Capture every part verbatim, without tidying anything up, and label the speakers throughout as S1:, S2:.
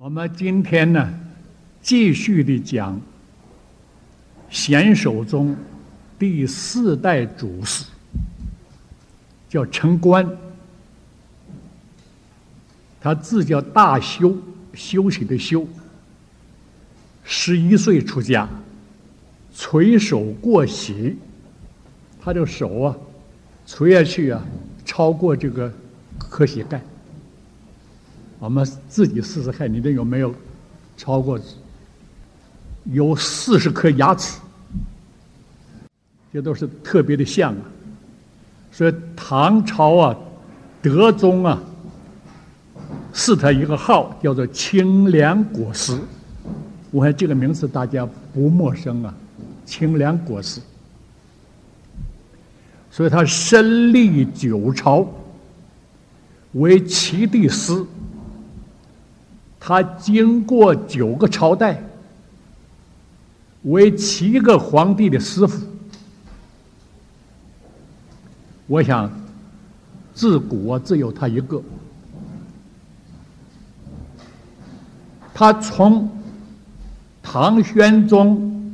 S1: 我们今天呢，继续的讲贤首宗第四代主祀，叫陈官，他字叫大修，休息的休。十一岁出家，垂手过膝，他这个手啊，垂下去啊，超过这个磕膝盖。我们自己试试看，你这有没有超过？有四十颗牙齿，这都是特别的像啊。所以唐朝啊，德宗啊，赐他一个号，叫做清凉果师。我看这个名字大家不陌生啊，清凉果师。所以他身历九朝，为齐帝师。他经过九个朝代，为七个皇帝的师傅。我想，自古啊只有他一个。他从唐玄宗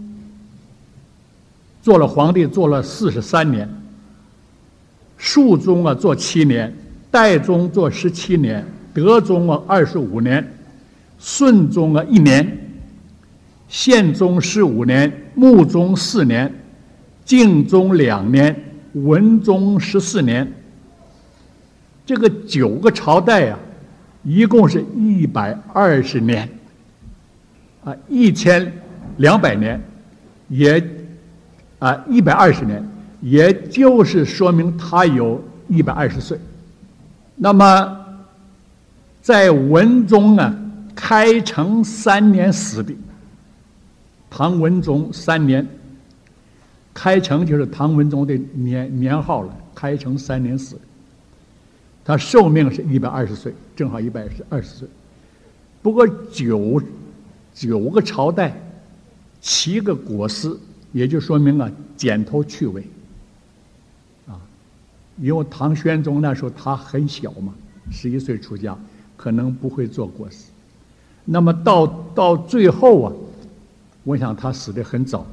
S1: 做了皇帝，做了四十三年；肃宗啊做七年，代宗做十七年，德宗啊二十五年。顺宗啊一年，宪宗十五年，穆宗四年，敬宗两年，文宗十四年。这个九个朝代啊，一共是一百二十年，啊，一千两百年，也啊一百二十年，也就是说明他有一百二十岁。那么，在文宗啊。开成三年死的，唐文宗三年，开成就是唐文宗的年年号了。开成三年死，他寿命是一百二十岁，正好一百二十岁。不过九九个朝代，七个国师，也就说明啊，剪头去尾啊。因为唐玄宗那时候他很小嘛，十一岁出家，可能不会做国师。那么到到最后啊，我想他死得很早，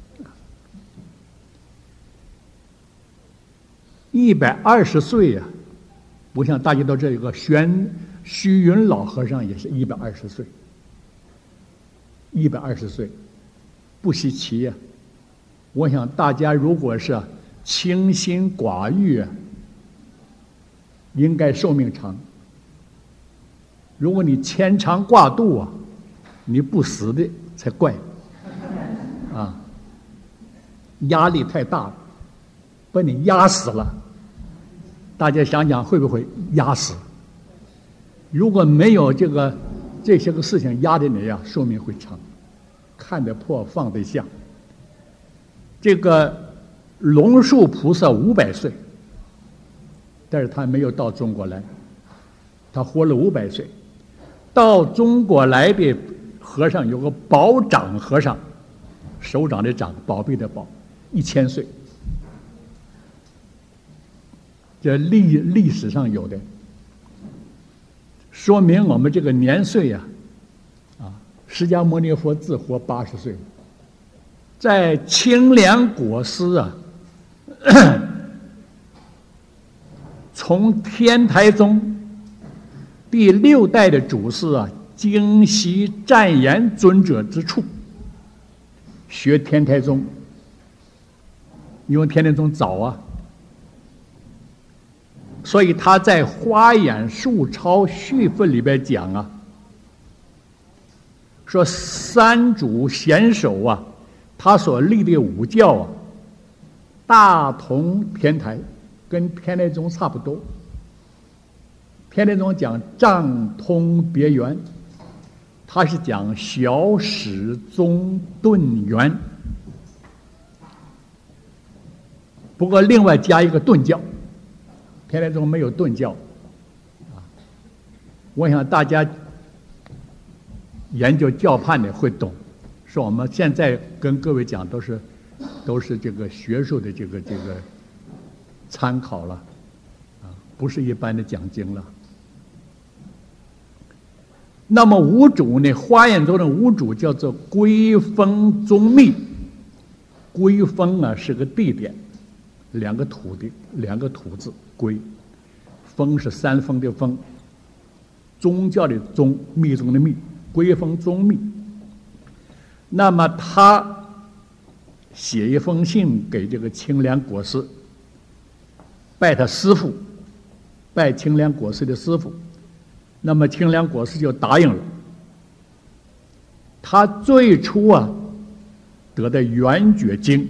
S1: 一百二十岁呀。我想大家都这个玄虚云老和尚也是一百二十岁，一百二十岁不稀奇呀。我想大家如果是清心寡欲啊，应该寿命长。如果你牵肠挂肚啊，你不死的才怪啊！压力太大了，把你压死了。大家想想会不会压死？如果没有这个这些个事情压着你呀，寿命会长。看得破，放得下。这个龙树菩萨五百岁，但是他没有到中国来，他活了五百岁。到中国来的和尚有个宝掌和尚，手掌的掌，宝贝的宝，一千岁。这历历史上有的，说明我们这个年岁呀、啊，啊，释迦牟尼佛自活八十岁，在清凉果师啊，从天台宗。第六代的主师啊，精习湛严尊者之处，学天台宗，因为天台宗早啊，所以他在《花眼述钞续分》里边讲啊，说三主贤首啊，他所立的五教啊，大同天台，跟天台宗差不多。天台宗讲藏通别圆，他是讲小始宗顿圆。不过另外加一个顿教，天台宗没有顿教啊。我想大家研究教判的会懂，说我们现在跟各位讲都是都是这个学术的这个这个参考了啊，不是一般的讲经了。 那么五主呢，华严宗的五主叫做归峰宗密。归峰啊是个地点，两个土地，两个土字，归。峰是山峰的峰，宗教的宗，密宗的密，归峰宗密。那么他写一封信给这个清凉国师，拜他师父，拜清凉国师的师父。那么清凉国师就答应了。他最初啊得的圆觉经，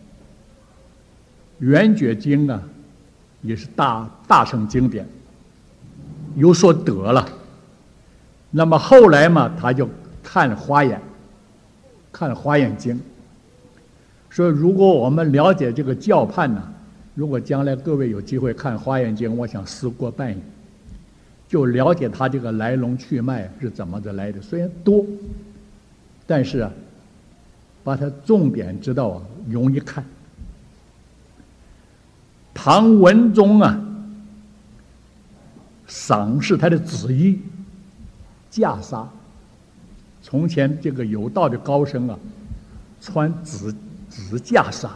S1: 圆觉经啊也是大大乘经典，有所得了。那么后来嘛，他就看华严，看华严经。说如果我们了解这个教判呢，如果将来各位有机会看华严经，我想事过半矣。就了解他这个来龙去脉是怎么的来的，虽然多，但是啊，把它重点知道啊，容易看。唐文宗啊，赏识他的紫衣袈裟。从前这个有道的高僧啊，穿紫紫袈裟。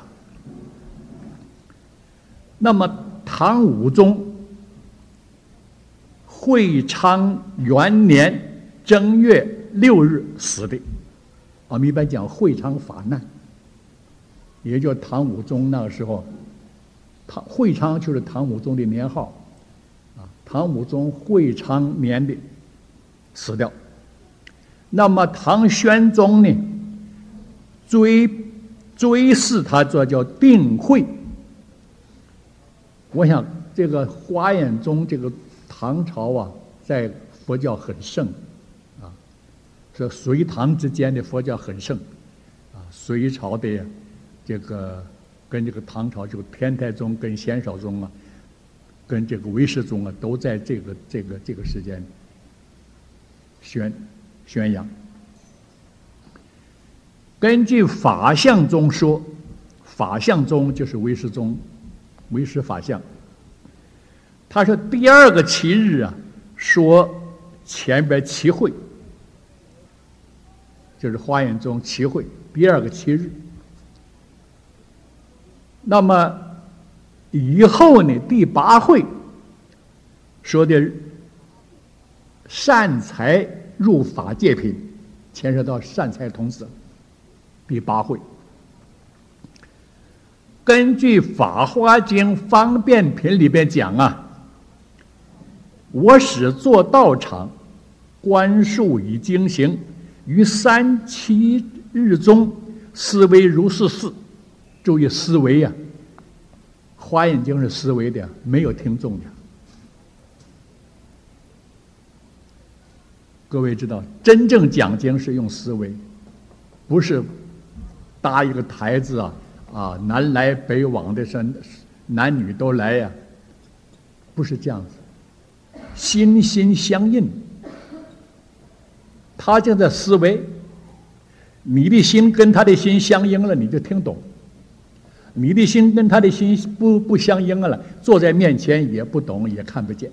S1: 那么唐武宗会昌元年正月六日死的。我们一般讲会昌法难，也就是唐武宗那个时候，唐会昌就是唐武宗的年号啊。唐武宗会昌年的死掉。那么唐玄宗呢，追追谥他这叫定慧。我想这个华严宗这个唐朝啊，在佛教很盛啊，这隋唐之间的佛教很盛啊。隋朝的这个跟这个唐朝，就天台宗跟显少宗啊，跟这个唯识宗啊，都在这个这个这个时间宣宣扬。根据法相宗说，法相宗就是唯识宗，唯识法相。他说第二个七日啊，说前边七会，就是华严宗七会第二个七日。那么以后呢，第八会说的善财入法界品，牵涉到善财童子。第八会根据《法华经方便品》里边讲啊，我使作道场，观数以经行，于三七日中，思维如是事。注意思维呀、啊，华严经是思维的，没有听众的。各位知道，真正讲经是用思维，不是搭一个台子啊啊，南来北往的是男女都来呀、啊，不是这样子，心心相印。他就在思维，你的心跟他的心相应了，你就听懂；你的心跟他的心不不相应了，坐在面前也不懂，也看不见。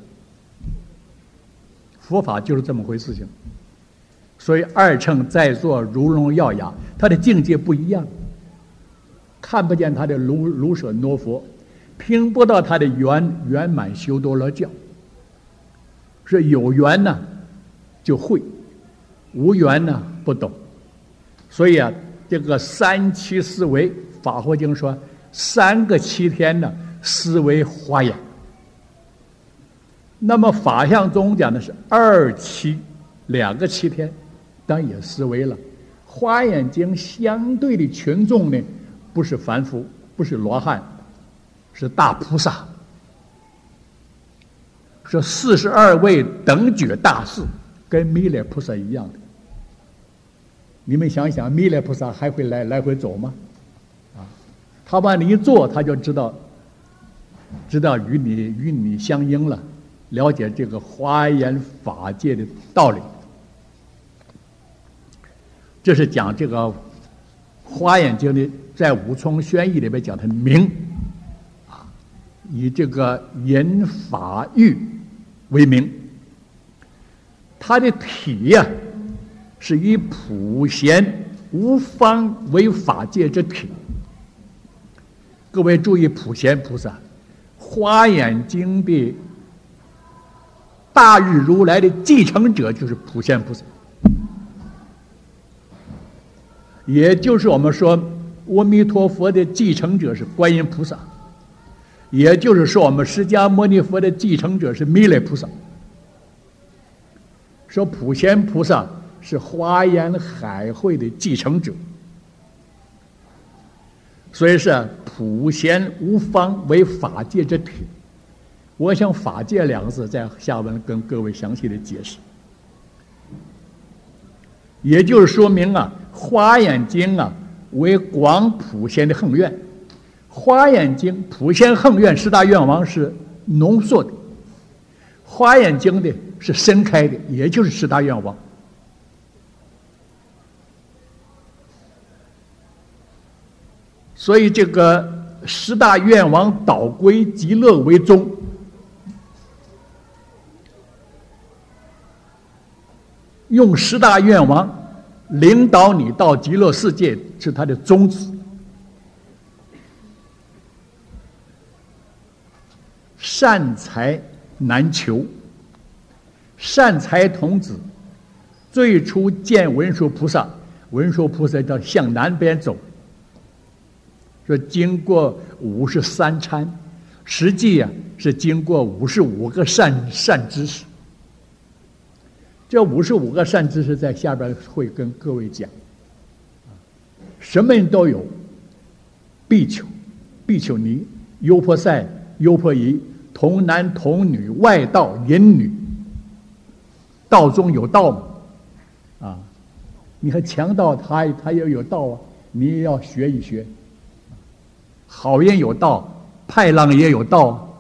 S1: 佛法就是这么回事情。所以二乘在座如聋耀哑，他的境界不一样，看不见他的卢卢舍那佛，听不到他的圆圆满修多罗教。是有缘呢就会，无缘呢不懂。所以啊，这个三七思维，法华经说三个七天呢思维华严。那么法相宗讲的是二七，两个七天，当然也思维了。华严经相对的群众呢，不是凡夫，不是罗汉，是大菩萨。说四十二位等觉大士，跟弥勒菩萨一样的。你们想想，弥勒菩萨还会来来回走吗？啊，他往你一坐，他就知道，知道与你与你相应了，了解这个华严法界的道理。这是讲这个华严经的，在五重宣义里边讲的明，啊，以这个言法喻为名。 它的体呀、啊，是以普贤无方为法界之体。各位注意，普贤菩萨，《华严经》的大日如来的继承者就是普贤菩萨，也就是我们说阿弥陀佛的继承者是观音菩萨，也就是说我们释迦牟尼佛的继承者是弥勒菩萨。说普贤菩萨是华严海会的继承者，所以是普贤无方为法界之体。我想法界两个字在下文跟各位详细的解释，也就是说明啊，华严经啊为广普贤的宏愿。华严经普贤宏愿十大愿望是浓缩的，华严经的是深开的，也就是十大愿望。所以这个十大愿望导归极乐为宗，用十大愿望领导你到极乐世界是他的宗旨。善财难求，善财童子最初见文殊菩萨，文殊菩萨要向南边走，说经过五十三参，实际呀、啊、是经过五十五个善善知识。这五十五个善知识在下边会跟各位讲，什么人都有，比丘、比丘尼、优婆塞、优婆夷、童男童女、外道、淫女，道中有道嘛，啊，你看强盗他他也有道啊，你也要学一学。好人有道，派浪也有道啊，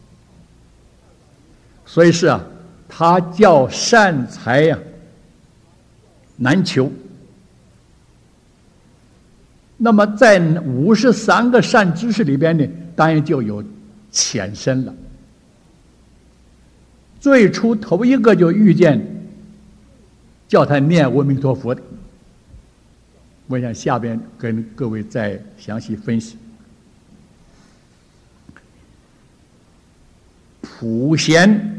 S1: 所以是啊。他叫善财呀、啊、难求。那么在五十三个善知识里边呢，当然就有浅深了。最初头一个就遇见叫他念阿弥陀佛的，我想下边跟各位再详细分析。普贤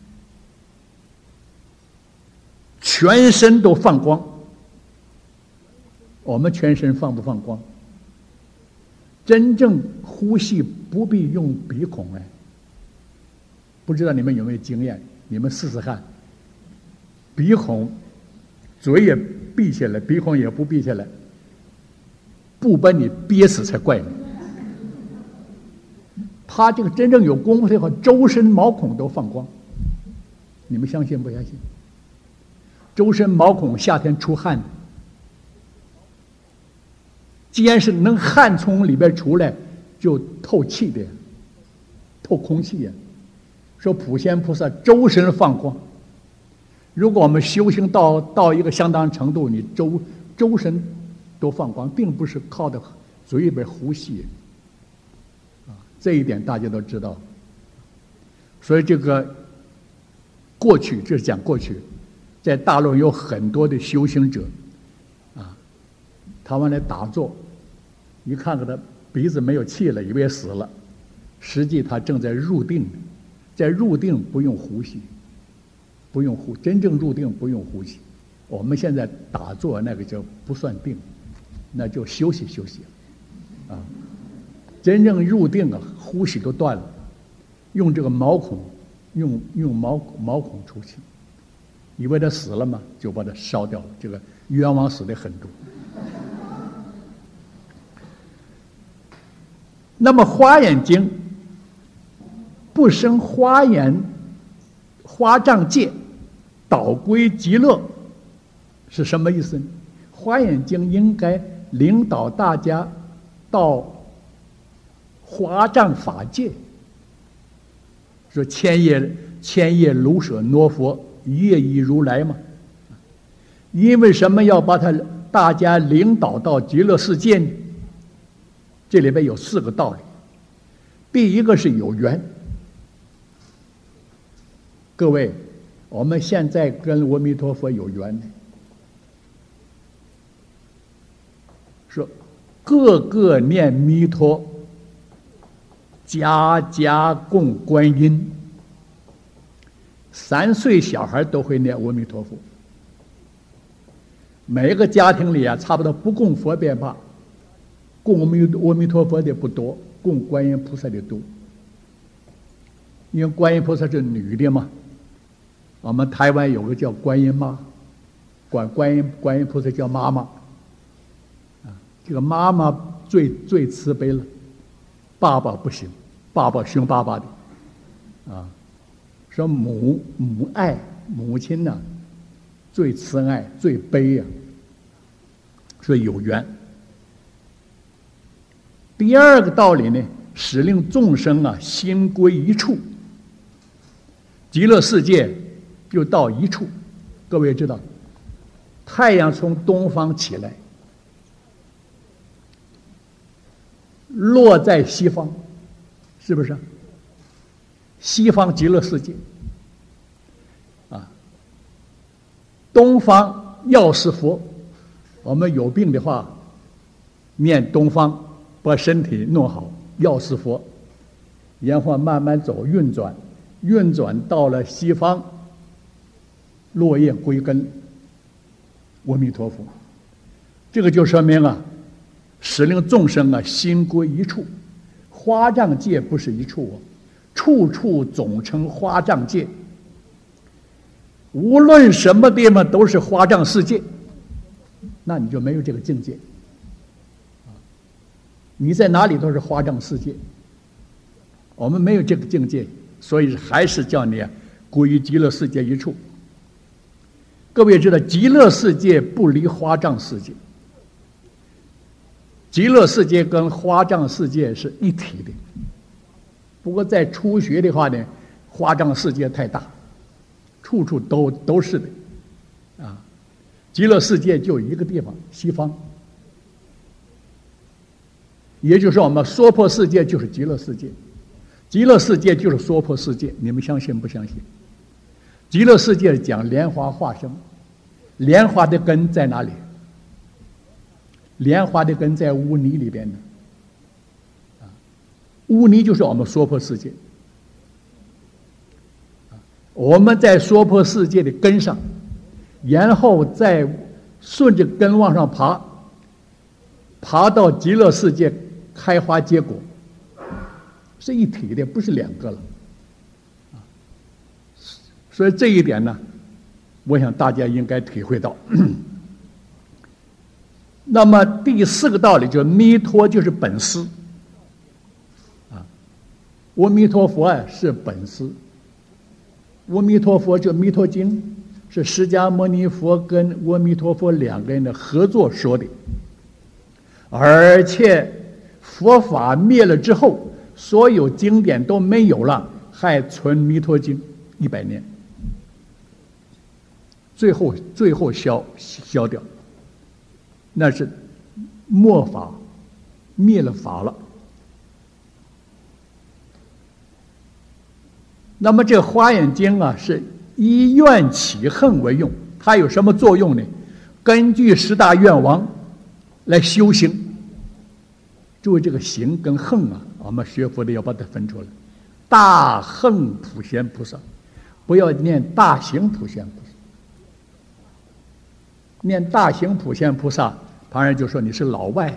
S1: 全身都放光，我们全身放不放光？真正呼吸不必用鼻孔哎，不知道你们有没有经验？你们试试看，鼻孔，嘴也闭起来，鼻孔也不闭起来，不把你憋死才怪呢。他这个真正有功夫的话，周身毛孔都放光，你们相信不相信？周身毛孔夏天出汗，既然是能汗从里边出来，就透气的，透空气呀。说普贤菩萨周身放光，如果我们修行到到一个相当程度，你周周身都放光，并不是靠着嘴里边呼吸，啊，这一点大家都知道。所以这个过去，这是讲过去。在大陆有很多的修行者，啊，他们来打坐，一看看他鼻子没有气了，以为死了，实际他正在入定，在入定不用呼吸，不用呼，真正入定不用呼吸。我们现在打坐那个就不算定，那就休息休息，啊，真正入定啊，呼吸都断了，用这个毛孔，用用毛毛孔出气。以为他死了嘛，就把他烧掉了。这个冤枉死的很多。那么《华严经》不生华严华藏界，导归极乐，是什么意思呢？《华严经》应该领导大家到华藏法界，说千叶千叶卢舍挪佛。业已如来嘛，因为什么要把他大家领导到极乐世界呢？这里边有四个道理。第一个是有缘。各位， 我们现在跟阿弥陀佛有缘呢，说个个念弥陀，家家供观音。三岁小孩都会念阿弥陀佛。每一个家庭里啊，差不多不供佛便罢，供阿弥阿弥陀佛的不多，供观音菩萨的多。因为观音菩萨是女的嘛，我们台湾有个叫观音妈，管观音观音菩萨叫妈妈。啊，这个妈妈最最慈悲了，爸爸不行，爸爸凶巴巴的，啊，说母母爱母亲呢、啊，最慈爱最悲呀、啊，所以有缘。第二个道理呢，使令众生啊心归一处。极乐世界就到一处，各位知道，太阳从东方起来，落在西方，是不是？西方极乐世界，啊，东方药师佛，我们有病的话，念东方，把身体弄好，药师佛，然后慢慢走运转。运转到了西方，落叶归根，阿弥陀佛。这个就说明啊，使令众生啊心归一处。花藏界不是一处啊，处处总称花藏界。无论什么地方都是花藏世界，那你就没有这个境界。你在哪里都是花藏世界，我们没有这个境界。所以还是叫你啊，归于极乐世界一处。各位知道，极乐世界不离花藏世界，极乐世界跟花藏世界是一体的。不过在初学的话呢，花藏世界太大，处处都都是的，啊，极乐世界就一个地方，西方。也就是说，我们娑婆世界就是极乐世界。极乐世界就是娑婆世界，你们相信不相信？极乐世界讲莲花化生，莲花的根在哪里？莲花的根在污泥里边呢。啊，污泥就是我们娑婆世界。我们在娑婆世界的根上，然后再顺着根往上爬，爬到极乐世界开花结果。是一体的，不是两个了，啊，所以这一点呢，我想大家应该体会到。那么第四个道理就是弥陀就是本师，啊，阿弥陀佛啊是本师，阿弥陀佛就《弥陀经》是释迦牟尼佛跟阿弥陀佛两个人的合作说的，而且佛法灭了之后。所有经典都没有了，还存《弥陀经》一百年，最后最后消消掉，那是末法，灭了法了。那么这《华严经》啊，是以愿起恨为用，它有什么作用呢？根据十大愿王来修行。注意这个行跟恨啊，我们学佛的要把它分出来。大恨普贤菩萨，不要念大行普贤菩萨。念大行普贤菩萨，旁人就说你是老外，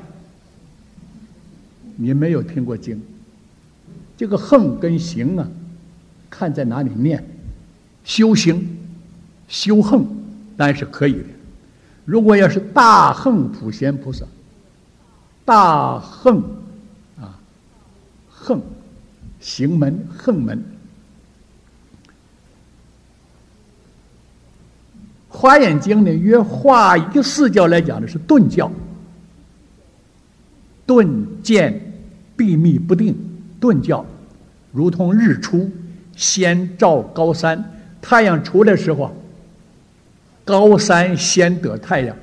S1: 你没有听过经。这个恨跟行啊，看在哪里念。修行修恨当然是可以的。如果要是大恨普贤菩萨，大恨啊，恨行门恨门。华严经呢，约化一个视角来讲的是顿教，顿见闭密不定，顿教如同日出先照高山，太阳出的时候，高山先得太阳。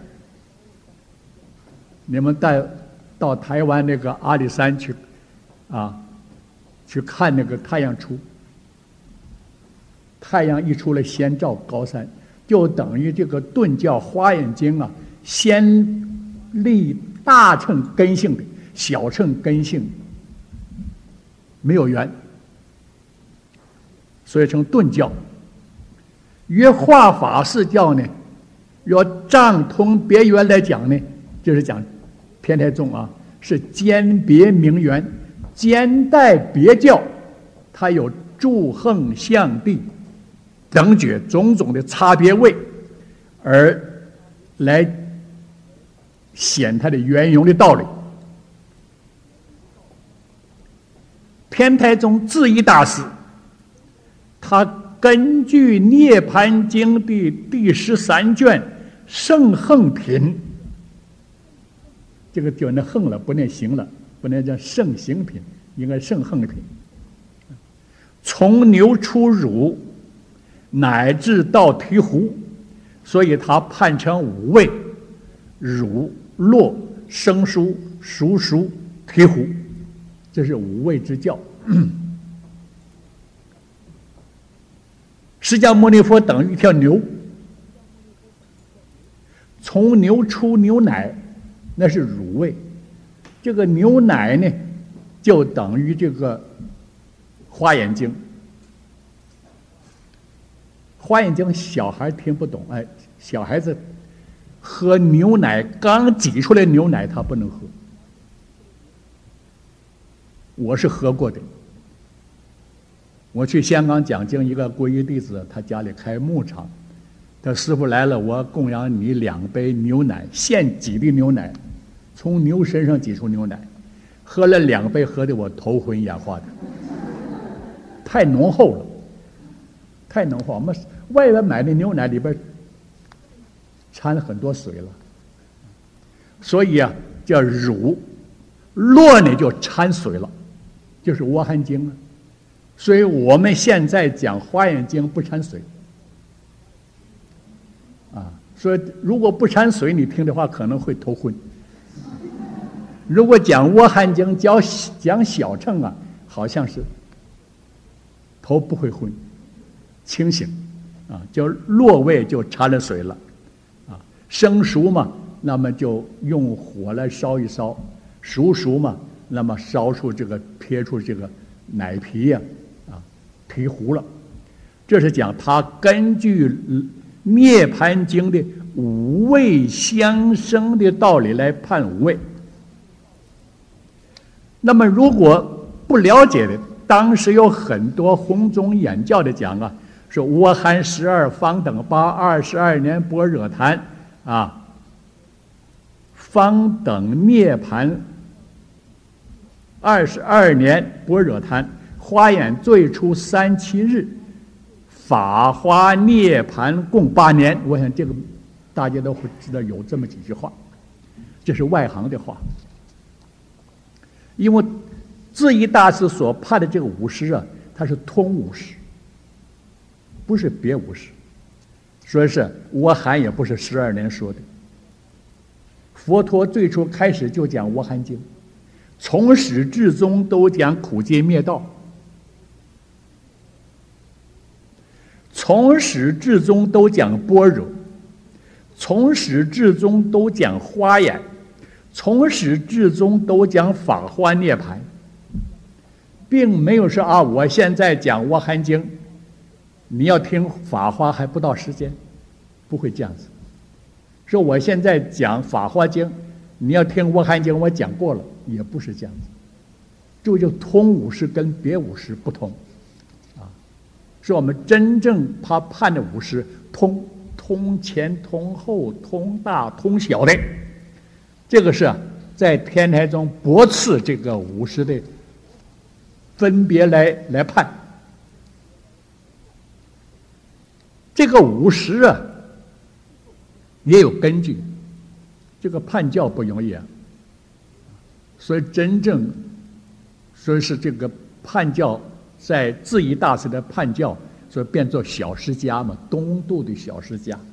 S1: 你们带到台湾那个阿里山去，啊，去看那个太阳出。 太阳一出来先照高山，就等于这个顿教华严经啊，先立大乘根性的，小乘根性没有缘，所以称顿教。约化法释教呢，若藏通别圆来讲呢，就是讲天台宗啊，是兼别名缘，兼带别教，它有诸横向地等觉种种的差别位，而来显它的圆融的道理。天台宗智义大师，他根据《涅盘经》的第十三卷圣横品，这个就念横了，不念行了，不能叫圣行品，应该圣横品。从牛出乳，乃至到醍醐，所以他判成五味：乳、络、生熟、熟熟、醍醐，这是五味之教。释迦牟尼佛等于一条牛，从牛出牛奶，那是乳味，这个牛奶呢，就等于这个华严经。华严经小孩听不懂，哎，小孩子喝牛奶刚挤出来牛奶他不能喝，我是喝过的。我去香港讲经，一个皈依弟子，他家里开牧场，他师傅来了，我供养你两杯牛奶，现挤的牛奶，从牛身上挤出牛奶，喝了两杯，喝的我头昏眼花的，太浓厚了，太浓厚。我们外边买的牛奶里边掺了很多水了，所以啊叫乳，络呢就掺水了，就是阿含经啊。所以我们现在讲华严经不掺水啊，所以如果不掺水你听的话可能会头昏。如果讲阿含经讲讲小乘啊，好像是头不会昏，清醒啊，就络味就掺了水了啊，生熟嘛，那么就用火来烧一烧，熟熟嘛，那么烧出这个撇出这个奶皮呀、啊，啊，醍醐了。这是讲他根据《涅盘经》的五味相生的道理来判五味。那么如果不了解的，当时有很多弘宗演教的讲啊，说阿含十二方等八二十二年般若谈啊，方等涅盘二十二年般若谈，华严最初三七日，法华涅盘共八年。我想这个大家都会知道有这么几句话，这是外行的话。因为智义大师所判的这个五师啊，它是通五师，不是别五师，所以是阿含也不是十二年说的。佛陀最初开始就讲阿含经，从始至终都讲苦集灭道，从始至终都讲般若，从始至终都讲华严，从始至终都讲法华涅盘，并没有说啊，我现在讲阿含经，你要听法华还不到时间，不会这样子。说我现在讲法华经，你要听阿含经，我讲过了，也不是这样子。这就通五师跟别五师不同，啊，是我们真正他判的五师通通前通后通大通小的。这个是在天台中驳斥这个五师的分别来来判。这个五师啊也有根据，这个判教不容易啊，所以真正所以是这个判教在智义大师的判教，所以变作小释迦嘛，东渡的小释迦。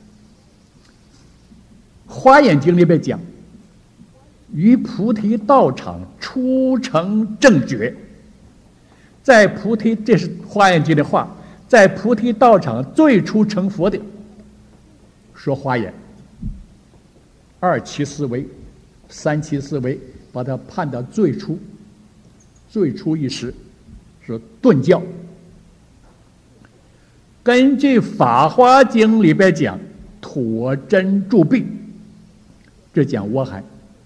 S1: 华严经里边讲，于菩提道场初成正觉，在菩提，这是华严经的话， 在菩提道场最初成佛的，说华严，二期思维、三期思维，把它判到最初，最初一时，说顿教。根据《法华经》里边讲，妥真铸币，这讲倭含。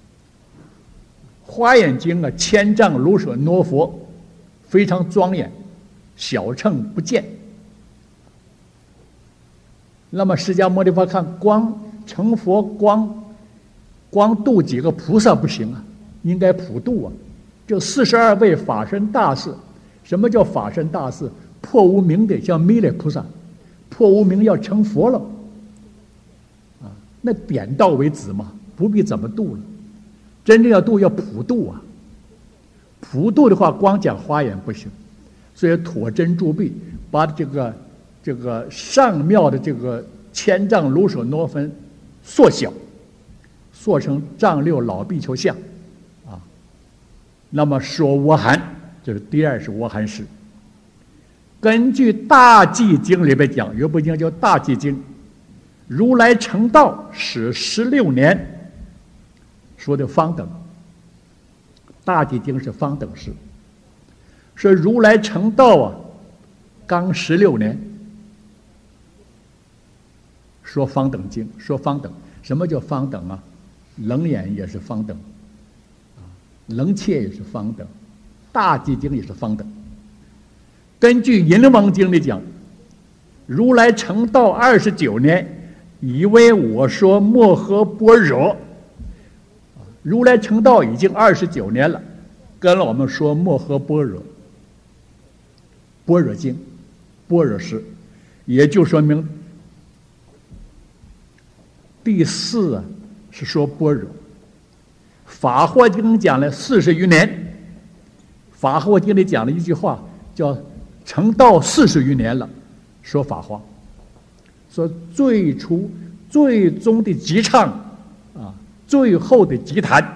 S1: 华严经啊，千丈如舍挪佛，非常庄严，小乘不见。那么释迦牟尼佛看光成佛光，光度几个菩萨不行啊，应该普度啊。这四十二位法身大士，什么叫法身大士？破无明的，像弥勒菩萨，破无明要成佛了，啊，那点到为止嘛，不必怎么度了。真正要度要普度啊，普度的话光讲华严不行，所以妥真铸币把这个这个上妙的这个千丈如舍挪分缩小，缩成丈六老比丘像，啊，那么说倭含，这是第二是倭含师。根据《大寂经》里边讲，有部经叫《大寂经》，如来成道始十六年。说的方等，大寂经是方等式，说如来成道啊，刚十六年。说方等经，说方等，什么叫方等啊？楞严也是方等，啊，楞切也是方等，大寂经也是方等。根据《银王经》里讲，如来成道二十九年，以为我说摩诃般若。如来成道已经二十九年了，跟了我们说摩诃般若，般若经，般若师，也就说明第四啊是说般若。法华经讲了四十余年，法华经里讲了一句话，叫成道四十余年了，说法华，说最初最终的极唱啊。最后的集坛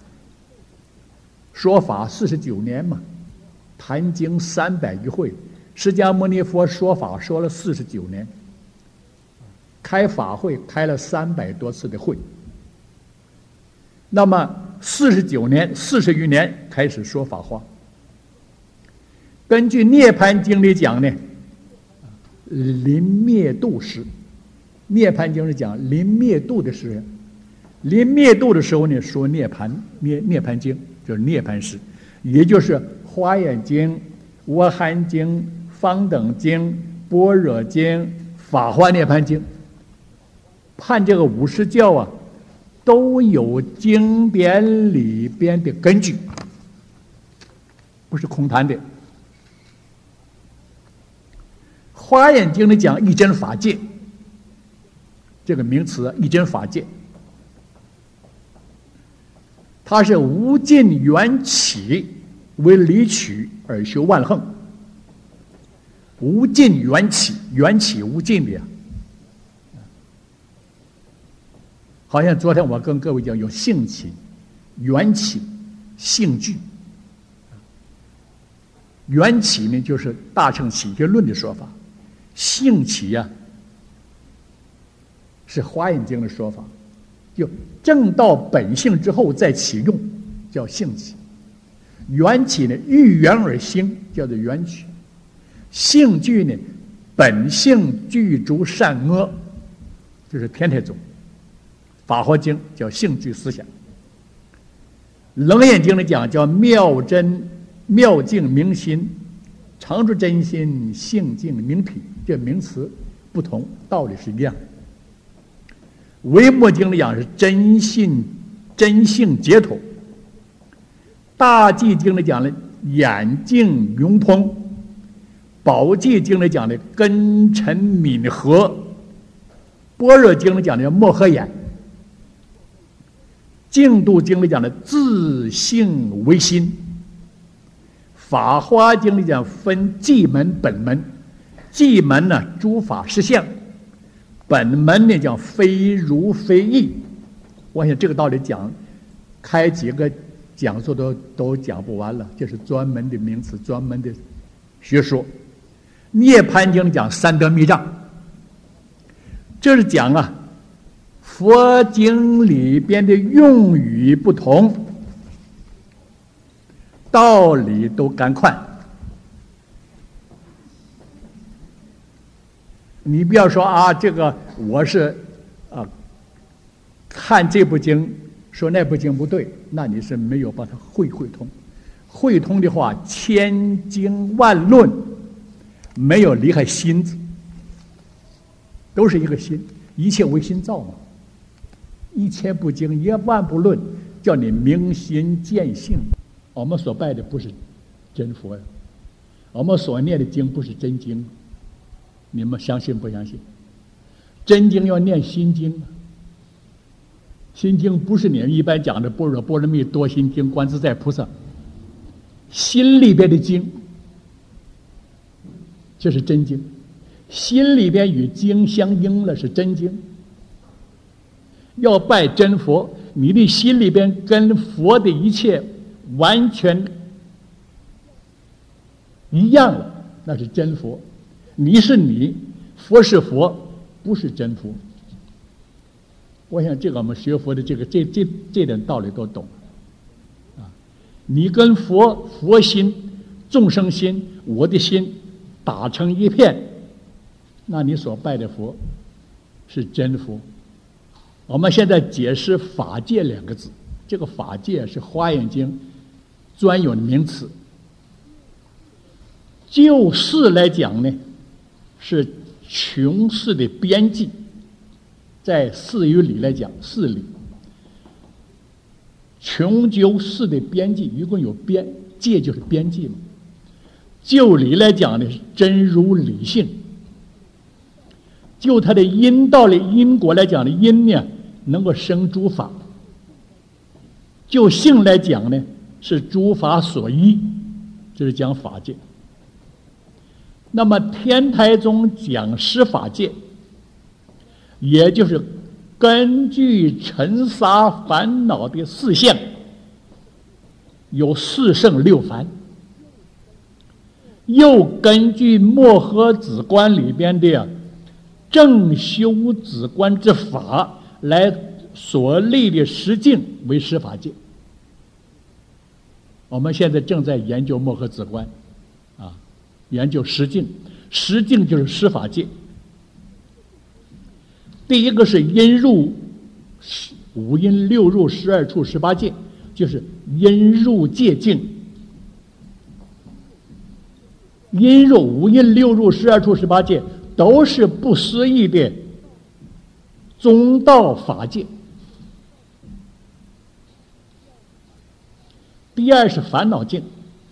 S1: 说法四十九年嘛，坛经三百余会，释迦牟尼佛说法说了四十九年，开法会开了三百多次的会。那么四十九年四十余年开始说法华。根据《涅盘经》里讲呢，临灭度时，涅盘经是讲临灭度的时人。临灭度的时候呢，说涅盘涅涅盘经，就是涅盘时，也就是华严经、倭含经、方等经、般若经、法华涅盘经，判这个五十教啊，都有经典里边的根据，不是空谈的。华严经里讲一真法界，这个名词一真法界。它是无尽缘起为离取而修万行，无尽缘起，缘起无尽的呀。好像昨天我跟各位讲，有性起、缘起、性聚。缘起呢，就是大乘起学论的说法；性起呀、啊，是华严经的说法。就正到本性之后再启用，叫性起；缘起呢，遇缘而兴，叫做缘起；性聚呢，本性具足善恶，就是天台宗。法华经叫性聚思想，楞严经里讲叫妙真妙净明心，常住真心性净明体，这名词不同，道理是一样的。维摩经里讲是真信真性解脱，大寂经里讲的眼净融通，宝寂经里讲的根尘泯合，般若经里讲的莫合眼，净土经里讲的自性为心，法华经里讲分寂门本门，寂门呢诸法实相，本门呢叫非如非义。我想这个道理讲开几个讲座都都讲不完了，这是专门的名词，专门的学说。 涅槃经讲三德密藏，这是讲啊，佛经里边的用语不同，道理都干快。你不要说啊，这个我是啊，看这部经说那部经不对，那你是没有把它会会通。会通的话，千经万论没有离开心字，都是一个心，一切为心造嘛。一千部经，一万部论，叫你明心见性。我们所拜的不是真佛呀，我们所念的经不是真经，你们相信不相信？真经要念心经，心经不是你们一般讲的般若波罗蜜多心经、观自在菩萨，心里边的经，这是真经，心里边与经相应了是真经。要拜真佛，你的心里边跟佛的一切完全一样了，那是真佛。你是你，佛是佛，不是真佛。我想这个我们学佛的这个这这这点道理都懂啊。你跟佛佛心、众生心、我的心打成一片，那你所拜的佛是真佛。我们现在解释法界两个字，这个法界是华严经专有的名词。就事来讲呢，是穷事的边际，在四语里来讲，四理穷究事的边际，一共有边界就是边际嘛。就理来讲呢，是真如理性。就它的因道的因果来讲呢，因呢能够生诸法；就性来讲呢，是诸法所依，这是讲法界。那么天台宗讲十法界，也就是根据尘沙烦恼的四相，有四圣六凡，又根据摩诃止观里边的正修止观之法来所立的十境为十法界。我们现在正在研究摩诃止观啊，研究十境。十境就是十法界。第一个是因入五阴六入十二处十八界，就是因入界境。因入五阴六入十二处十八界都是不思议的中道法界。第二是烦恼境，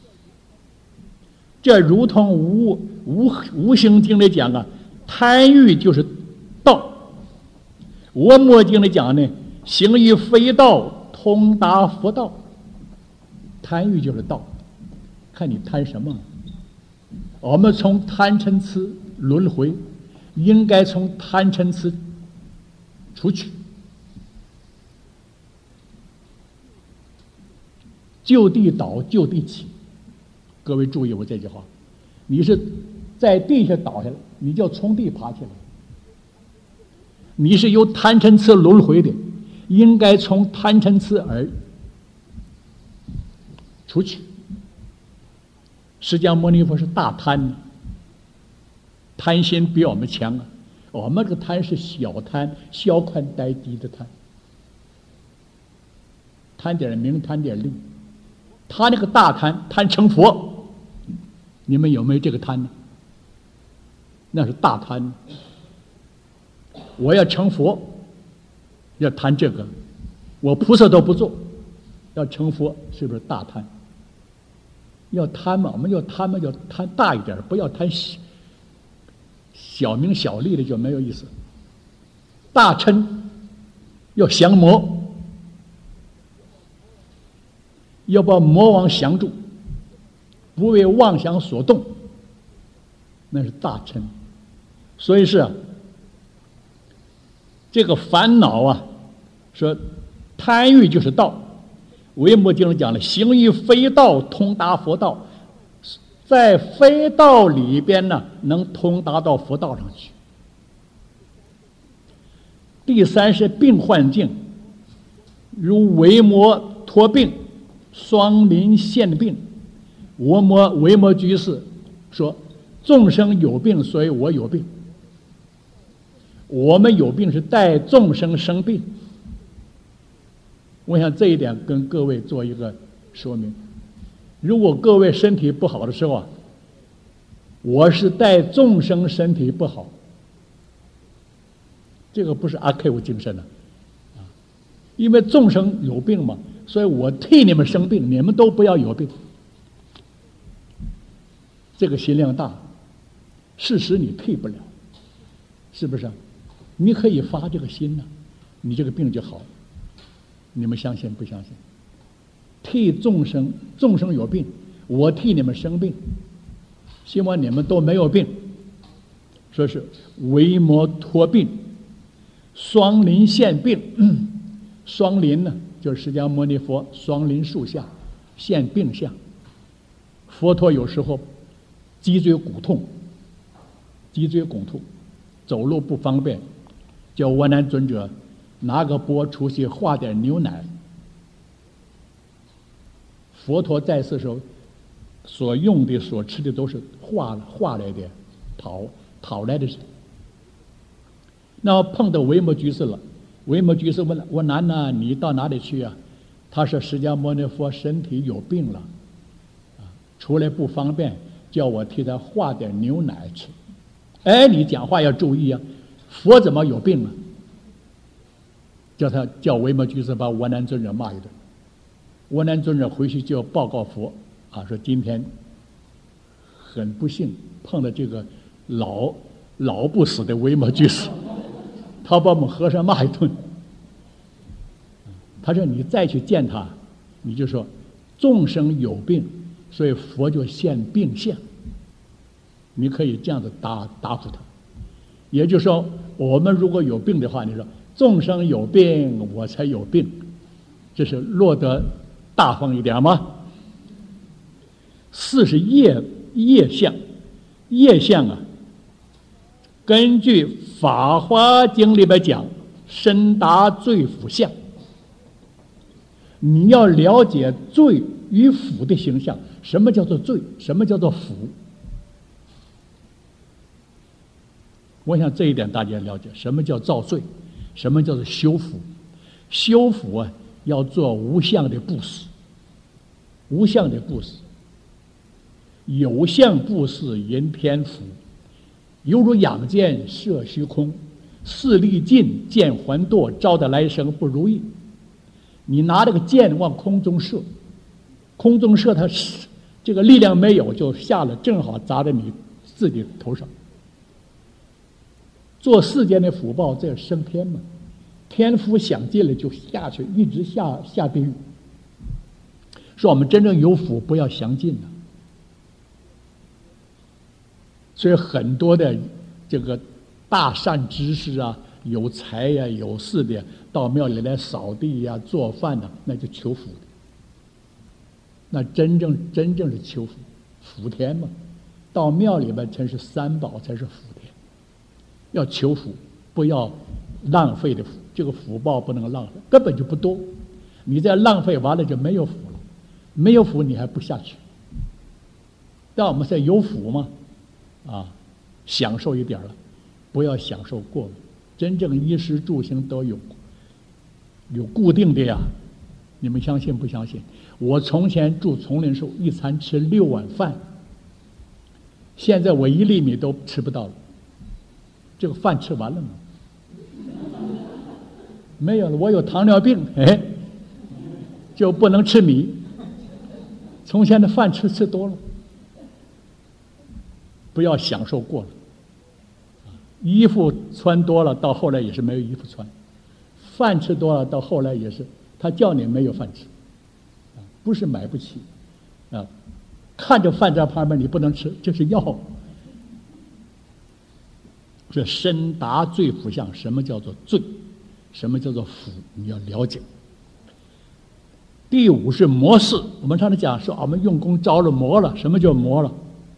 S1: 这如同无无无形经里讲啊，贪欲就是道；我摩经里讲呢，行于非道，通达佛道。贪欲就是道，看你贪什么。我们从贪嗔痴轮回，应该从贪嗔痴出去，就地倒，就地起。各位注意我这句话，你是在地下倒下来，你就从地爬起来。你是由贪嗔痴轮回的，应该从贪嗔痴而出去。释迦牟尼佛是大贪，贪心比我们强啊。我们这个贪是小贪，小宽呆低的贪，贪点名，贪点利。他那个大贪，贪成佛，你们有没有这个贪呢？那是大贪。我要成佛，要贪这个，我菩萨都不做，要成佛，是不是大贪？要贪嘛，我们要贪嘛，要贪大一点，不要贪小小名小利的就没有意思。大嗔要降魔，要把魔王降住，不为妄想所动，那是大嗔。所以是啊，这个烦恼啊，说贪欲就是道。维摩经里讲了，行于非道，通达佛道。 在非道里边呢，能通达到佛道上去。第三是病患境，如维摩托病、双林现病。维摩维摩居士说：“众生有病，所以我有病。我们有病是带众生生病。”我想这一点跟各位做一个说明。如果各位身体不好的时候啊，我是带众生身体不好，这个不是阿 Q 精神了啊！因为众生有病嘛，所以我替你们生病，你们都不要有病。这个心量大，事实你替不了，是不是？你可以发这个心呢、啊，你这个病就好了。你们相信不相信？替众生，众生有病，我替你们生病，希望你们都没有病。说是维摩托病、双林现病。嗯、双林呢，就是释迦牟尼佛双林树下现病相。佛陀有时候脊椎骨痛，脊椎骨痛，走路不方便，叫원安尊者拿个钵出去化点牛奶。佛陀在世的时候，所用的、所吃的都是化化来的，讨讨来的。那碰到维摩居士了，维摩居士问了：“我南呐，你到哪里去啊？”他说：“释迦牟尼佛身体有病了，啊，出来不方便，叫我替他化点牛奶吃。”哎，你讲话要注意啊！佛怎么有病啊？叫他叫维摩居士把원安尊者骂一顿。원安尊者回去就要报告佛啊，说今天很不幸碰到这个老老不死的维摩居士，他把我们和尚骂一顿。他说你再去见他，你就说众生有病，所以佛就现病相。你可以这样子答答复他，也就是说，我们如果有病的话，你说众生有病，我才有病，这是落得大方一点吗？四是业业相，业相啊，根据《法华经》里边讲，深达罪福相。你要了解罪与福的形象，什么叫做罪，什么叫做福？我想这一点大家了解，什么叫造罪，什么叫做修福。修福啊，要做无相的布施，无相的布施，有相布施迎天福，犹如仰箭射虚空，视力尽见还堕，招得来生不如意。你拿这个箭往空中射，空中射它这个力量没有，就下了，正好砸在你自己头上。做世间的福报，这升天嘛，天福享尽了就下去，一直下下地狱。说我们真正有福，不要享尽了。所以很多的这个大善知识啊，有才呀、啊、有势的，到庙里来扫地呀、啊、做饭呐、啊，那就求福的。那真正真正是求福，福田嘛。到庙里边才是三宝，才是福田。要求福，不要浪费的福，这个福报不能浪费，根本就不多。你再浪费完了就没有福了，没有福你还不下去。但我们现在有福嘛，啊，享受一点了，不要享受过了。真正衣食住行都有，有固定的呀。你们相信不相信？我从前住丛林时候，一餐吃六碗饭，现在我一粒米都吃不到了。这个饭吃完了吗？没有了，我有糖尿病，哎，就不能吃米。从前的饭吃吃多了，不要享受过了。衣服穿多了，到后来也是没有衣服穿；饭吃多了，到后来也是他叫你没有饭吃，不是买不起啊，看着饭在旁边你不能吃，这是要。这深达罪福相，什么叫做罪？什么叫做福？你要了解。第五是魔事，我们常常讲说，我们用功招了魔了。什么叫魔了？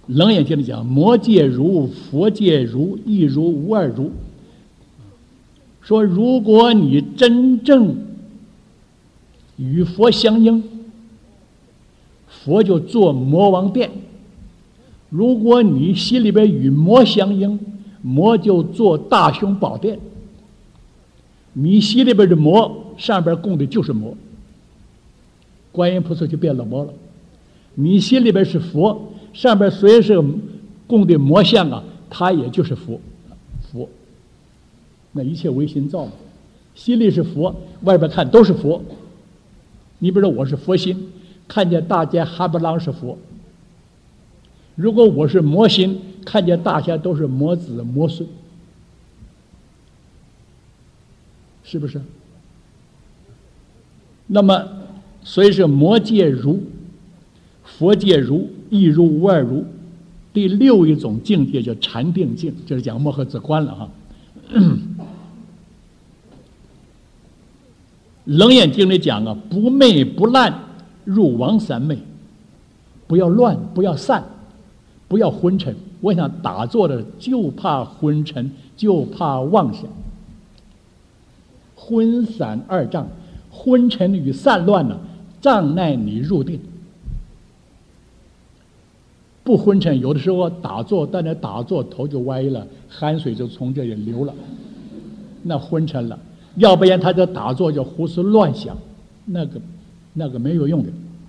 S1: 楞严经里讲，魔界如，佛界如，亦如无二如。说如果你真正与佛相应，佛就做魔王殿；如果你心里边与魔相应，魔就做大雄宝殿。你心里边的魔，上边供的就是魔，观音菩萨就变了魔了。你心里边是佛，上边虽然是供的魔像啊，它也就是佛，佛。那一切唯心造嘛，心里是佛，外边看都是佛。你比如说我是佛心，看见大家哈巴郎是佛；如果我是魔心，看见大家都是魔子魔孙，是不是？那么所以是魔界如，佛界如，亦如无二如。第六一种境界叫禅定境，就是讲摩诃子观了哈。楞严经里讲啊，不昧不滥入王三昧，不要乱，不要散，不要昏沉。我想打坐的就怕昏沉，就怕妄想。昏散二障，昏沉与散乱呢、啊，障碍你入定。不昏沉，有的时候打坐，但是打坐头就歪了，汗水就从这里流了，那昏沉了。要不然他这打坐就胡思乱想，那个那个没有用的。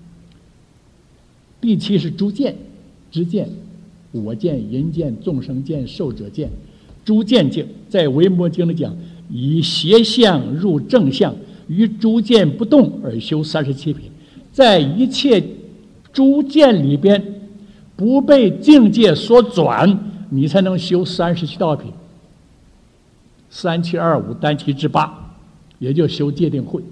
S1: 第七是诸见，知见，我见、人见、众生见、寿者见，诸见境，在维摩经里讲，以邪相入正相，于诸见不动而修三十七品，在一切诸见里边不被境界所转，你才能修三十七道品。三七二五单七至八，也就修戒定慧。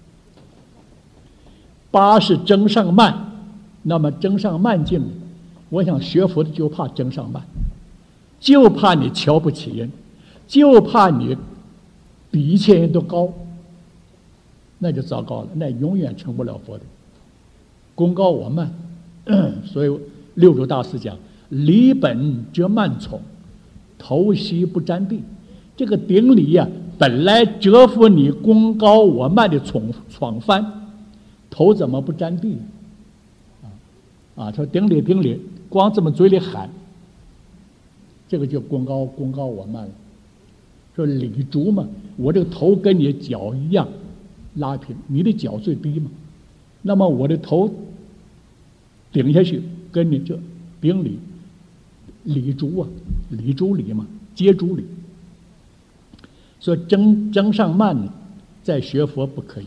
S1: 八是增上慢，那么增上慢境，我想学佛的就怕增上慢，就怕你瞧不起人，就怕你比一切人都高，那就糟糕了，那永远成不了佛的。功高我慢，所以六祖大师讲：离本则慢从，头须不沾地。这个顶礼呀、啊，本来折服你功高我慢的闯闯翻，头怎么不沾地？啊，说顶礼顶礼，光这么嘴里喊，这个就功高功高我慢了。说礼足嘛，我这个头跟你脚一样拉平，你的脚最低嘛，那么我的头顶下去跟你这顶礼，礼足啊，礼足礼嘛，接足礼。所以增增上慢呢，在学佛不可以。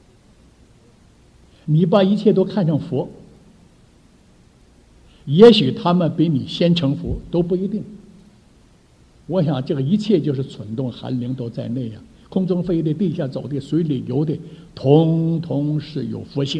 S1: 你把一切都看成佛，也许他们比你先成佛都不一定。我想这个一切就是蠢动寒灵都在内呀、啊，空中飞的、地下走的、水里游的，统统是有佛性，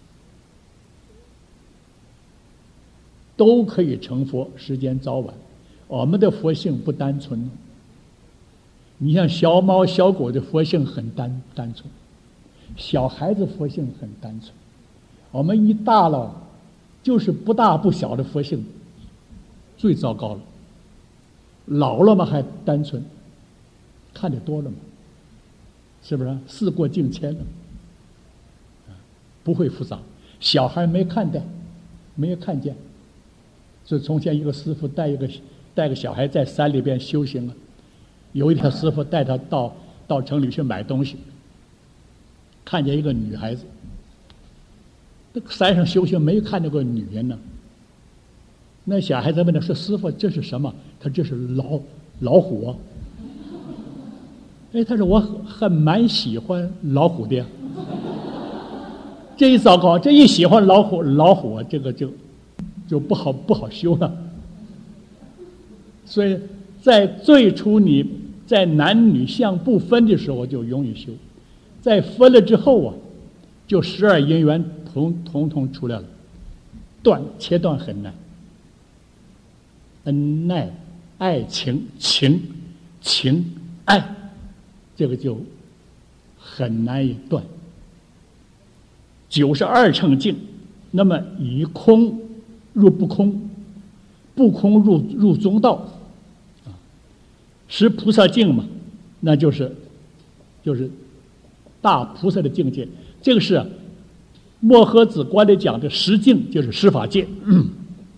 S1: 都可以成佛，时间早晚。我们的佛性不单纯。你像小猫小狗的佛性很单单纯，小孩子佛性很单纯，我们一大了，就是不大不小的佛性最糟糕了。老了嘛还单纯，看得多了嘛，是不是？事过境迁了，不会复杂。小孩没看见，没有看见，所以从前一个师傅带一个带个小孩在山里边修行啊。有一天师傅带他到到城里去买东西，看见一个女孩子，那山上修行没看见过女人呢。那小孩子问他说：“师傅，这是什么？”他说：“这是老老虎啊。”哎，他说：“我很蛮喜欢老虎的。”这一糟糕，这一喜欢老虎老虎，这个就就不好不好修了。所以在最初你在男女相不分的时候就容易修，在分了之后啊，就十二因缘统统统出来了，断切断很难。恩爱爱情情情爱，这个就很难以断。九十二乘境，那么以空入不空， 不空入入中道，啊，识菩萨境嘛，那就是就是大菩萨的境界。这个是摩诃子观里讲的十境，就是十法界。嗯，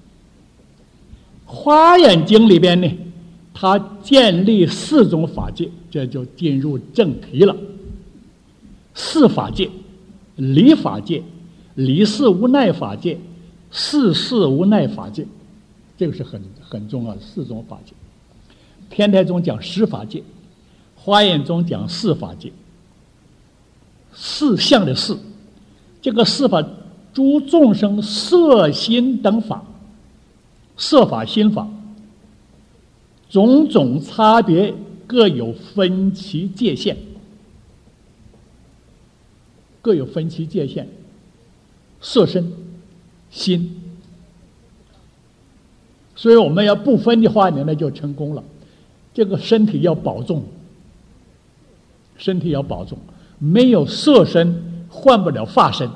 S1: 华严经里边呢，它建立四种法界，这就进入正题了。四法界：离法界、离事无奈法界、事事无奈法界，这个是很很重要的四种法界。天台宗讲十法界，华严宗讲四法界。四相的四，这个四法诸众生色心等法，色法心法，种种差别各有分歧界限，各有分歧界限。色身心，所以我们要不分的话呢，那就成功了。这个身体要保重，身体要保重，没有色身换不了法身，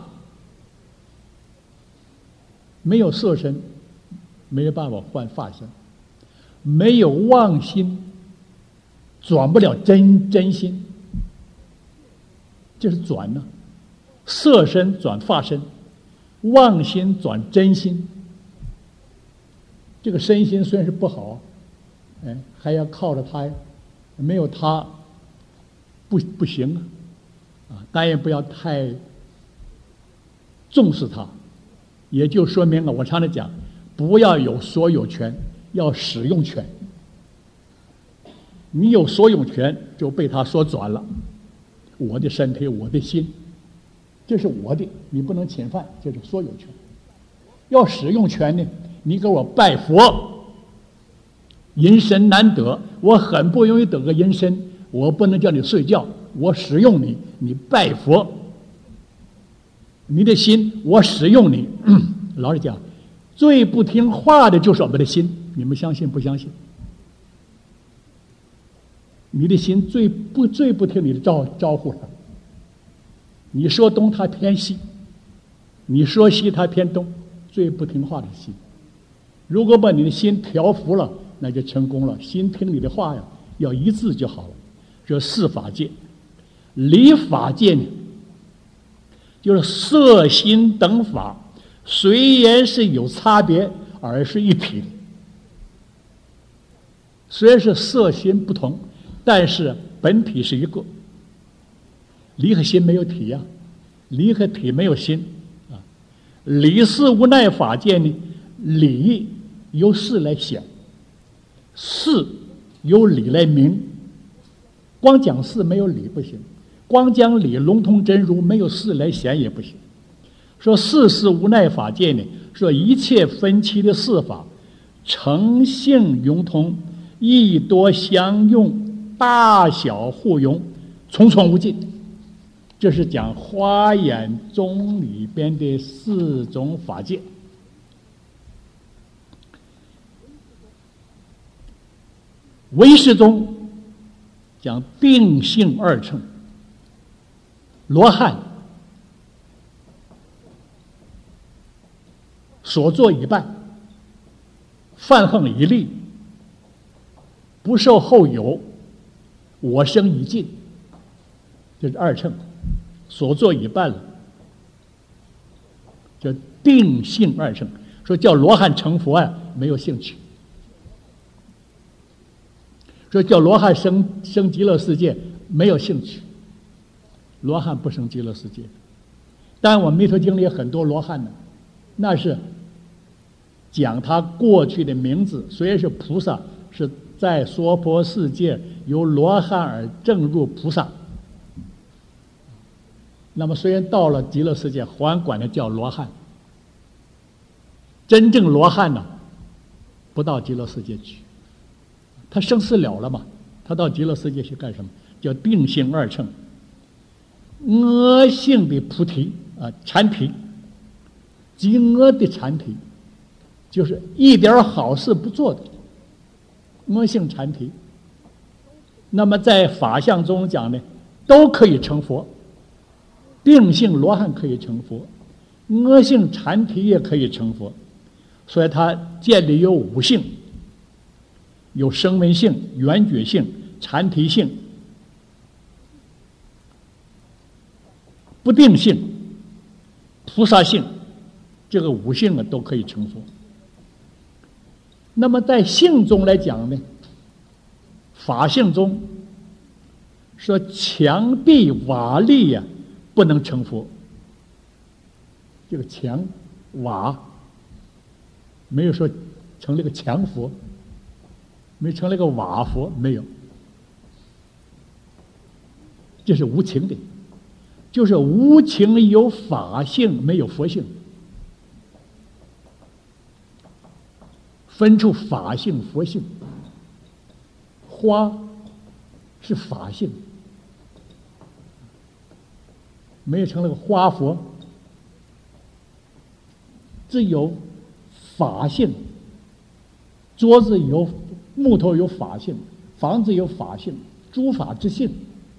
S1: 没有色身没有办法换法身，没有妄心转不了真真心，就是转呢、啊，色身转法身，妄心转真心。这个身心虽然是不好，哎，还要靠着它呀，没有它不不行啊。啊，当然不要太重视它，也就说明了我常常讲，不要有所有权，要使用权。你有所有权，就被它所转了。我的身体，我的心，这是我的，你不能侵犯，这是所有权。要使用权呢，你给我拜佛，人身难得，我很不容易得个人身，我不能叫你睡觉，我使用你，你拜佛，你的心我使用你。老实讲，最不听话的就是我们的心，你们相信不相信？你的心最不最不听你的招招呼了。你说东它偏西，你说西它偏东，最不听话的心。如果把你的心调服了，那就成功了。心听你的话呀，要一致就好了。这四法界，离法界呢，就是色心等法，虽然是有差别，而是一体的。虽然是色心不同，但是本体是一个。离和心没有体呀、啊，离和体没有心啊。理事无奈法界呢，理由事来显，事由理来明。光讲事没有理不行，光讲理笼统真如没有事来显也不行。说事事无奈法界呢，说一切分歧的事法，诚性融通，益多相用，大小互融，重重无尽。这是讲华严宗里边的四种法界。唯识宗讲定性二乘，罗汉所作已办，犯横已立，不受后有，我生已尽，这是二乘。所作已办了，叫定性二乘。说叫罗汉成佛啊，没有兴趣。说叫罗汉生生极乐世界，没有兴趣。罗汉不生极乐世界，但我们弥陀经里有很多罗汉呢，那是讲他过去的名字，虽然是菩萨，是在娑婆世界由罗汉而证入菩萨。那么虽然到了极乐世界，还管他叫罗汉。真正罗汉呢，不到极乐世界去，他生死了了嘛，他到极乐世界去干什么？叫定性二乘，恶性的菩提啊，禅提，极恶的禅提，就是一点好事不做的恶性禅提。那么在法相中讲呢，都可以成佛。定性罗汉可以成佛，恶性禅提也可以成佛。 所以它建立有五性，有声闻性、缘觉性、禅提性、不定性、菩萨性，这个五性啊都可以成佛。那么在性中来讲呢，法性中说墙壁瓦砾呀、啊、不能成佛，这个墙瓦没有说成了个墙佛，没成了个瓦佛，没有，这是无情的，就是无情有法性，没有佛性，分出法性佛性。花是法性，没有成了个花佛，只有法性。桌子有木头有法性，房子有法性，诸法之性。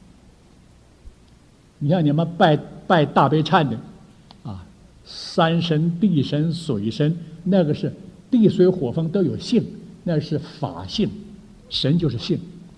S1: 你看你们拜拜大悲忏的啊，山神、地神、水神，那个是地水火风都有性，那是法性，神就是性。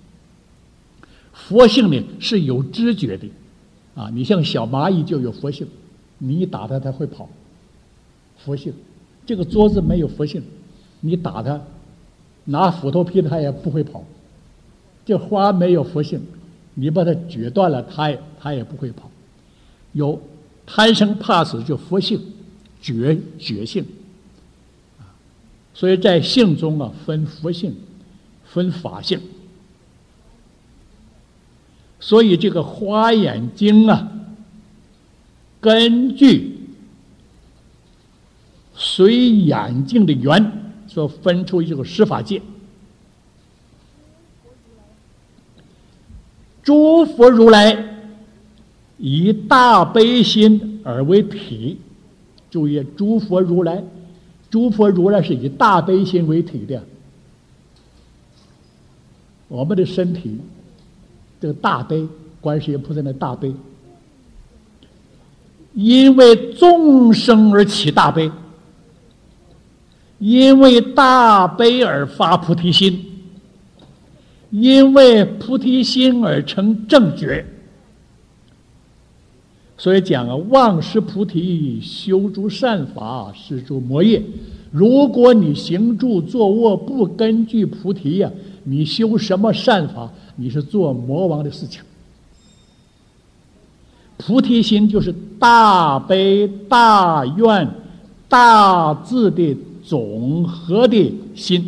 S1: 佛性呢是有知觉的啊，你像小蚂蚁就有佛性，你一打它它会跑，佛性。这个桌子没有佛性，你打它拿斧头劈它也不会跑。这花没有佛性，你把它撅断了它也它也不会跑。有贪生怕死就佛性，觉觉性。所以在性中啊分佛性分法性。所以这个华严经啊，根据随眼镜的缘所分出这个十法界。诸佛如来以大悲心而为体，注意，诸佛如来，诸佛如来是以大悲心为体的。我们的身体这个大悲，观世音菩萨的大悲，因为众生而起大悲，因为大悲而发菩提心，因为菩提心而成正觉。所以讲啊，忘失菩提，修诸善法，施诸魔业。如果你行住坐卧不根据菩提呀、啊，你修什么善法，你是做魔王的事情。菩提心就是大悲大愿大智的总和的心。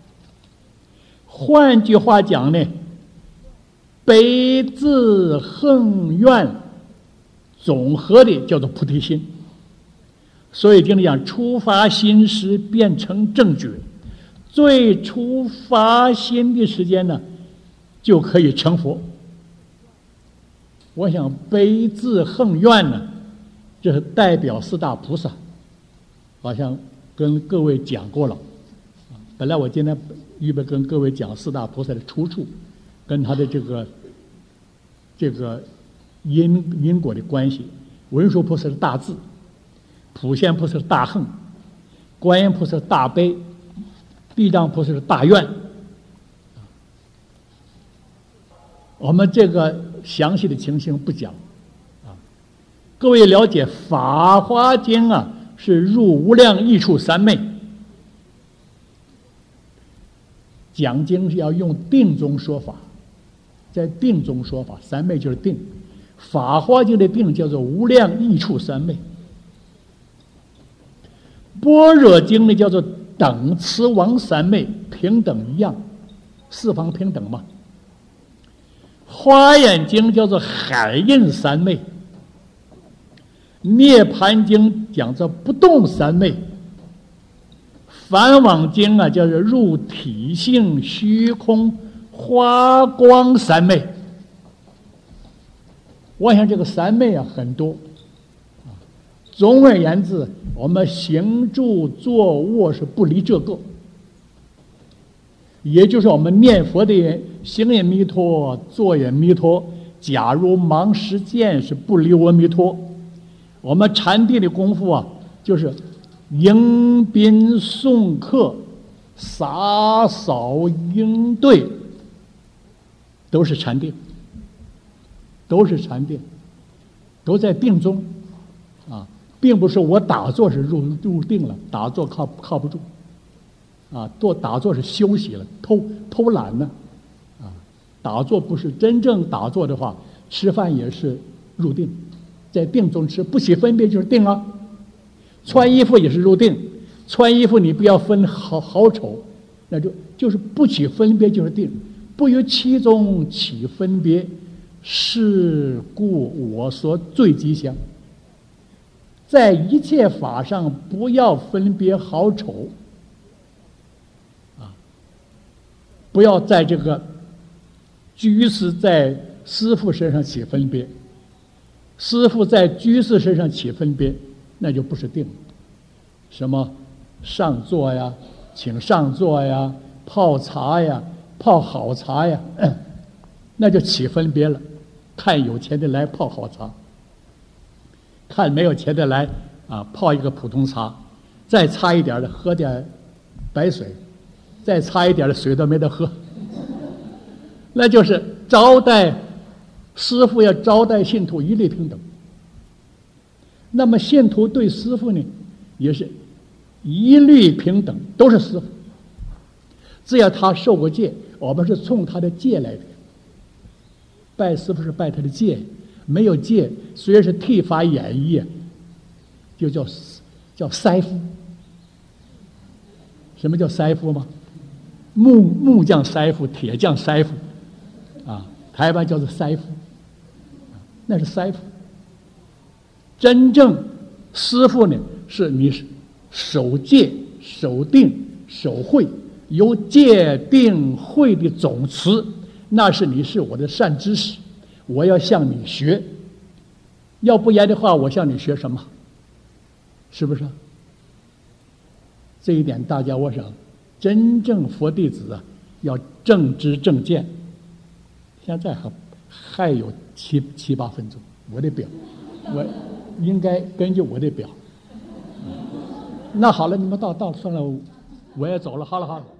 S1: 换句话讲呢，悲智恨怨总和的叫做菩提心。所以经常讲，初发心时变成正觉，最初发心的时间呢，就可以成佛。我想悲智恨怨呢，这是代表四大菩萨，好像跟各位讲过了。本来我今天预备跟各位讲四大菩萨的出处，跟他的这个这个因因果的关系。文殊菩萨是大智，普贤菩萨是大恨，观音菩萨是大悲，地藏菩萨是大愿。我们这个详细的情形不讲啊，各位了解《法华经》啊，是入无量益处三昧。讲经是要用定中说法，在定中说法，三昧就是定。法华经的定叫做无量益处三昧。般若经呢叫做等持王三昧，平等一样，四方平等嘛。华严经叫做海印三昧，涅盘经讲做不动三昧，梵网经啊叫做入体性虚空花光三昧。我想这个三昧啊很多，总而言之，我们行住坐卧是不离这个，也就是我们念佛的人，行也弥陀，坐也弥陀。假如忙实践是不离阿弥陀。我们禅定的功夫啊，就是迎宾送客、洒扫应对，都是禅定，都是禅定，都在定中啊，并不是我打坐是入入定了，打坐靠靠不住啊，做打坐是休息了，偷偷懒呢啊，打坐不是真正打坐的话，吃饭也是入定，在定中吃，不起分别就是定啊。穿衣服也是入定，穿衣服你不要分好好丑，那就就是不起分别就是定，不于其中起分别，是故我说最吉祥。在一切法上不要分别好丑啊，不要在这个居士在师父身上起分别，师父在居士身上起分别，那就不是定。什么上座呀，请上座呀，泡茶呀，泡好茶呀，那就起分别了。看有钱的来泡好茶，看没有钱的来啊泡一个普通茶，再差一点的喝点白水，再差一点的水都没得喝。那就是招待师父要招待信徒一律平等。那么信徒对师父呢，也是一律平等，都是师父。只要他受过戒，我们是冲他的戒来的。拜师父是拜他的戒，没有戒，虽然是剃发演绎，就叫叫塞夫。什么叫塞夫吗？木木匠塞夫，铁匠塞夫，啊，台湾叫做塞夫，那是塞夫。真正师父呢，是你守戒、守定、守慧，由戒定慧的总持，那是你是我的善知识，我要向你学。要不然的话，我向你学什么？是不是？这一点大家我想，真正佛弟子啊，要正知正见。现在还还有七七八分钟，我的表，我应该根据我的表。那好了，你们到到算了，我也走了。好了好了。